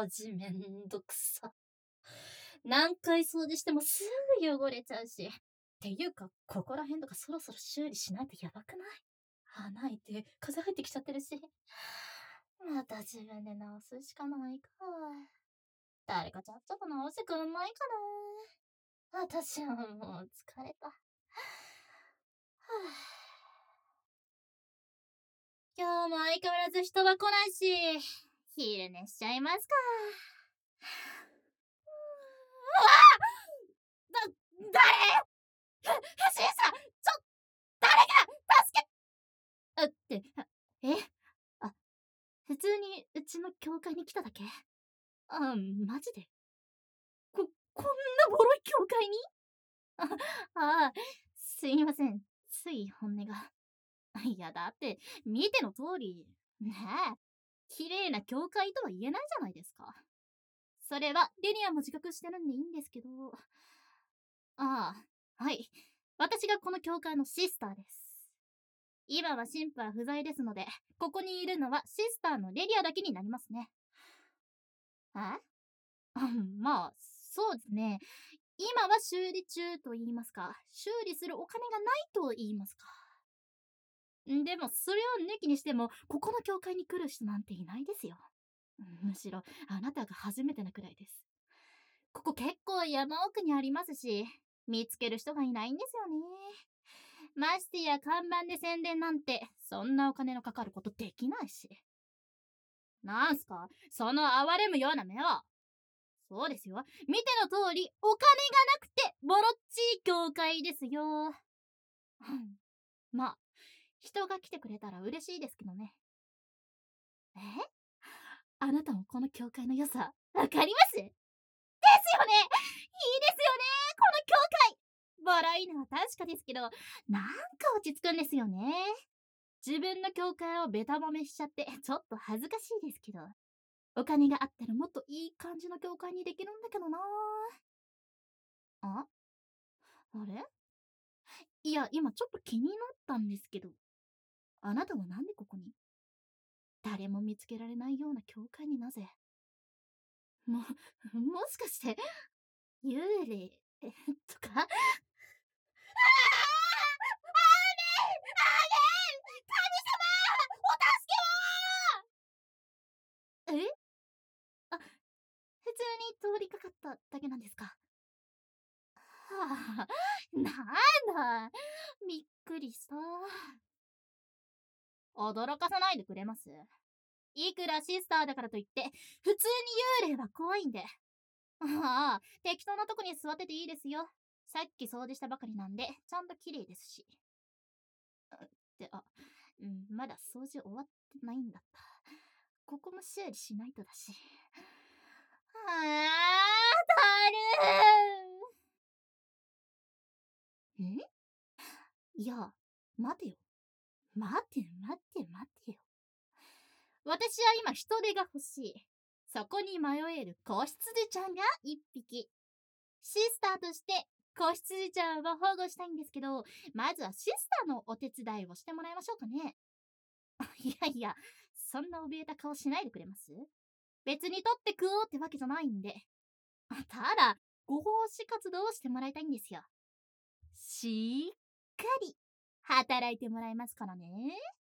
マジめんどくさ。何回掃除してもすぐ汚れちゃうし。っていうか、ここら辺とかそろそろ修理しないとやばくない？穴開いて風入ってきちゃってるし。また自分で直すしかないか。誰かちゃっちゃと直してくんないかな。私はもう疲れた。はぁ今日も相変わらず人は来ないし、昼寝しちゃいますか。誰シンさん誰が助けえあ、普通にうちの教会に来ただけマジでこんなボロい教会にすいません。つい本音が。いや、だって、見ての通り、ねえ、綺麗な教会とは言えないじゃないですか。それは、リニアも自覚してるんでいいんですけど。はい。私がこの教会のシスターです。今は神父は不在ですので、ここにいるのはシスターのレリアだけになりますね。えまあ、そうですね。今は修理中と言いますか、修理するお金がないと言いますか。でも、それを抜きにしても、ここの教会に来る人なんていないですよ。むしろ、あなたが初めてなくらいです。ここ結構山奥にありますし、見つける人がいないんですよね。ましてや看板で宣伝なんて、そんなお金のかかることできないし。なんすかその哀れむような目は。そうですよ。見ての通り、お金がなくて、ボロっちい教会ですよ。まあ、人が来てくれたら嬉しいですけどね。えあなたもこの教会の良さ、わかりますですよねいいですよねこの教会ボロいのは確かですけど、なんか落ち着くんですよね。自分の教会をベタ褒めしちゃって、ちょっと恥ずかしいですけど。お金があったらもっといい感じの教会にできるんだけどなああれいや、今ちょっと気になったんですけど、あなたはなんでここに誰も見つけられないような教会になぜも、もしかして、幽霊とかあえあ、普通に通りかかっただけなんですか。はあ、なんだ。びっくりした。驚かさないでくれます？いくらシスターだからといって、普通に幽霊は怖いんで。適当なとこに座ってていいですよ。さっき掃除したばかりなんで、ちゃんと綺麗ですし。まだ掃除終わってないんだった。ここも修理しないとだし。だるいや、待てよ。待てよ。私は今人手が欲しい。そこに迷える子羊ちゃんが一匹。シスターとして子羊ちゃんを保護したいんですけど、まずはシスターのお手伝いをしてもらいましょうかね。いや、そんな怯えた顔しないでくれます？別に取って食おうってわけじゃないんで。ただ、ご奉仕活動をしてもらいたいんですよ。しっかり働いてもらいますからね。